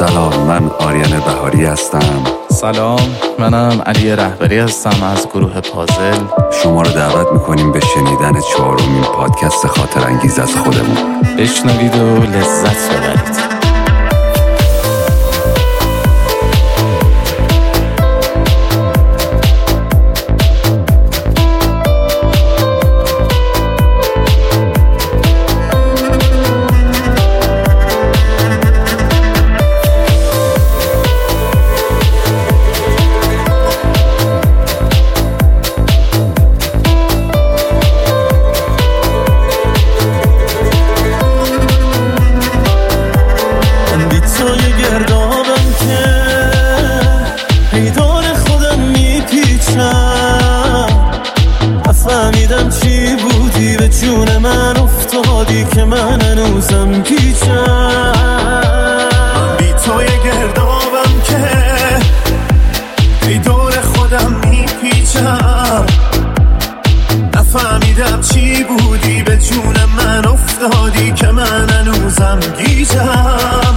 سلام، من آریان بهاری هستم. سلام، منم علی رهبری هستم از گروه پازل. شما رو دعوت میکنیم به شنیدن 4مین پادکست خاطر انگیز از خودمون. بشنوید و لذت ببرید. فهمیدم چی بودی به جون من افتادی که من هنوزم گیجم. بی توی گردابم که ای دور خودم میپیچم. نفهمیدم چی بودی به جون من افتادی که من هنوزم گیجم.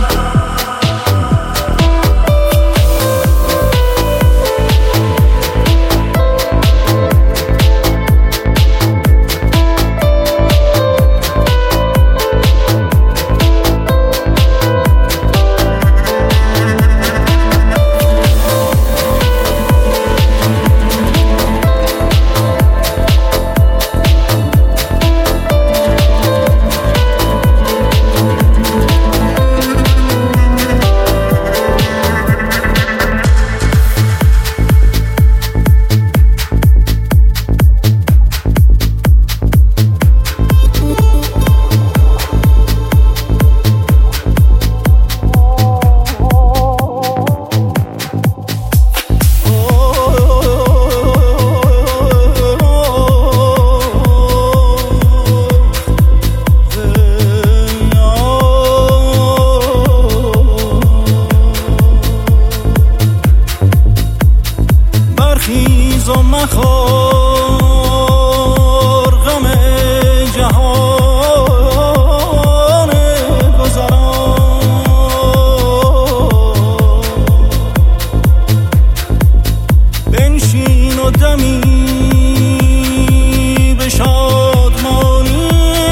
خیز و مخور غم جهان گذران. بنشین و دمی به شادمانی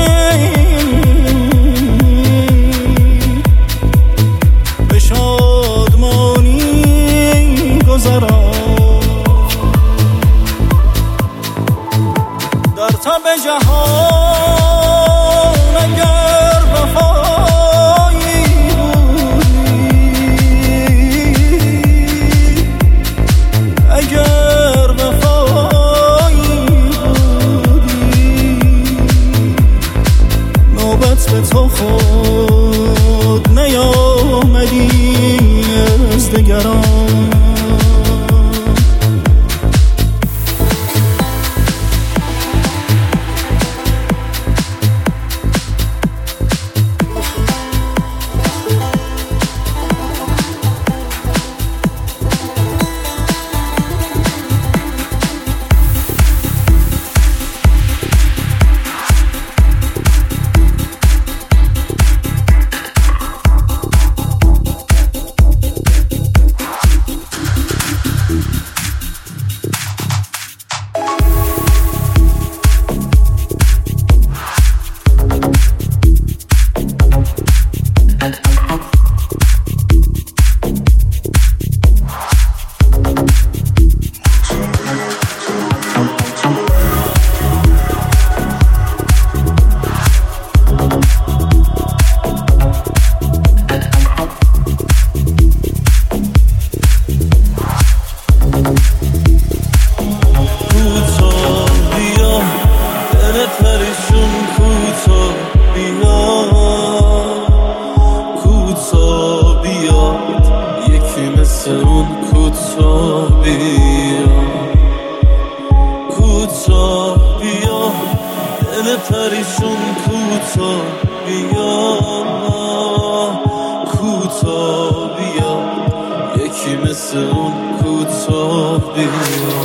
گذران. به جهان اگر وفایی بودی، اگر وفایی بودی، نوبت به تو خود نیامدی از دگران. پریشون کوتا بیا یکی مثل اون کوتا بیا.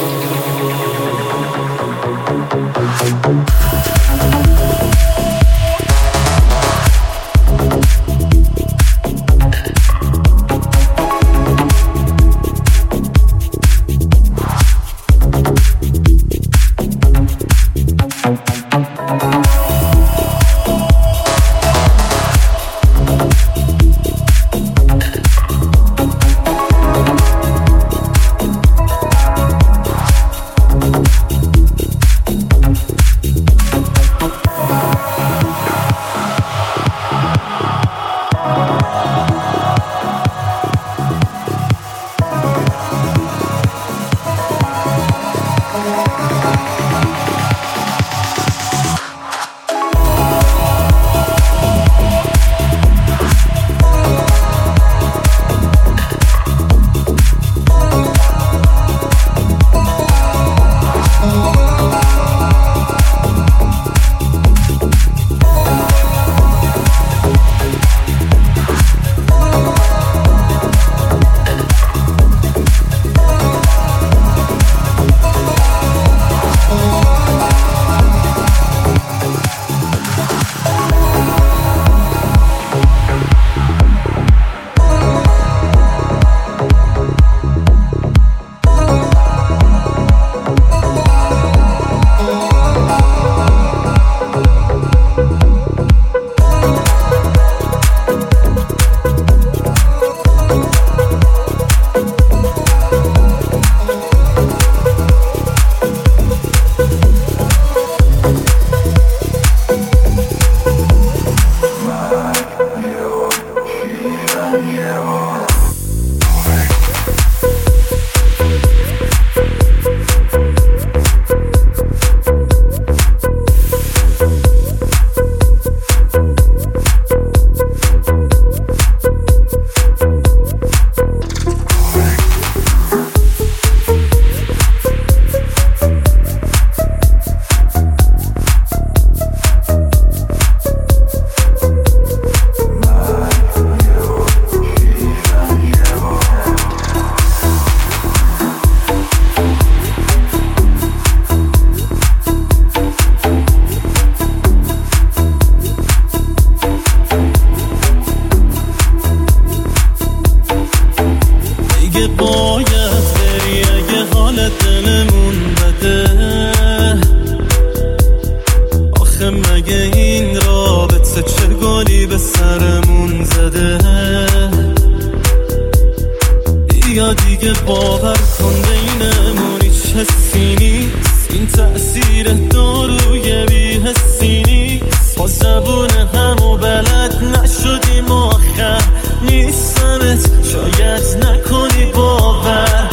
دیگه باور کن بینمون هیچ حسی نیست، این تأثیر داروی بی حسی نیست. با زبون همو بلد نشدیم آخر نیستمت، شاید نکنی باور.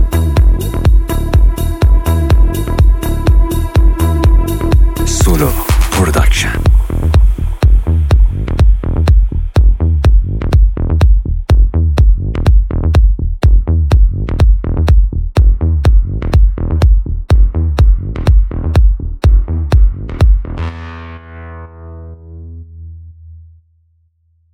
Solo